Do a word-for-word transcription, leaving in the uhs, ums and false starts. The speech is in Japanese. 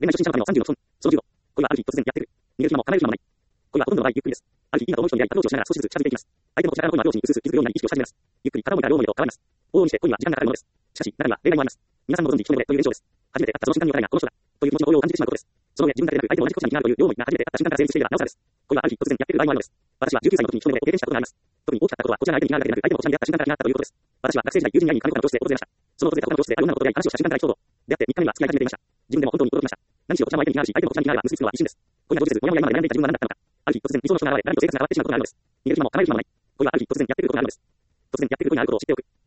恋愛初心者のためのさんじゅうの基本。そのじゅうご。恋はある日突然やってくる。逃げる暇も構える暇もない。恋はほとんどの場合ゆっくりです。ある日いいなと思う人に出会いアプローチをしながら少しずつ近づいていきます。相手のこちら側の恋は両親に薄々気づくようになり意識をし始めます。ゆっくり片思いから両思いと変わります。往々にして恋には時間がかかるものです。しかし、中には例外もあります。皆さんもご存知一目惚れという現象です。初めて会ったその瞬間に彼がこの人だという気持ちの動揺を感じてしまうことです。その上、自分だけでなく相手も同じこちらに気になるという両思いが初めて会った瞬間から成立していればなおさらです。恋はある日突然やってくる場合もあるのです。私はじゅうきゅうさいの時に一目惚れを経験したことがあります。特に大きかったことはこちらの相手に気になるだけでなく相手もこちらに出会った瞬間から気になったということです。私は学生時代友人に会いに韓国の教室で訪れました。その訪れた他の教室である女の子と出会い話をした瞬間から意気投合。出会ってみっかめには付き合い始めていました。自分でも本当に驚きました。何しろこちらも相手に気になるし、相手もこちらに気になるが結びつくのは一瞬です。恋は後日、モヤモヤ今まで悩んでいた自分は何だったのか。ある日突然理想の人が現れ、何と生活が変わってしまうことがあるのです。逃げる暇も構える暇もない。恋はある日突然やってくることがあるのです。突然やってくることにあることを知っておく。